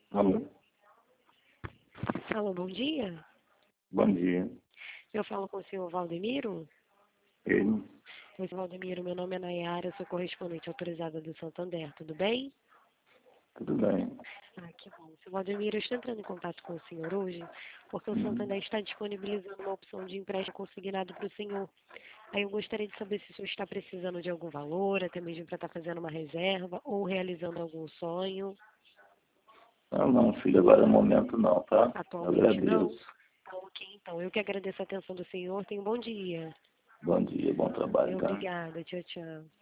Alô, Alô, bom dia. bom dia. Eu falo com o senhor Valdemiro. Ele, Oi, Valdemiro, meu nome é Nayara, sou correspondente autorizada do Santander, tudo bem? tudo bem? Ah, que bom. Seu Valdemiro, eu estou entrando em contato com o senhor hoje, porque o Hum. Santander está disponibilizando uma opção de empréstimo consignado para o senhor. Aí eu gostaria de saber se o senhor está precisando de algum valor, até mesmo para estar fazendo uma reserva ou realizando algum sonho. Não, filho, agora é o momento não, tá? Eu Atualmente não? agradeço. Tá ok, então. Eu que agradeço a atenção do senhor. Tenha um bom dia. Bom dia, bom trabalho, tá? Obrigada. Tchau, tchau.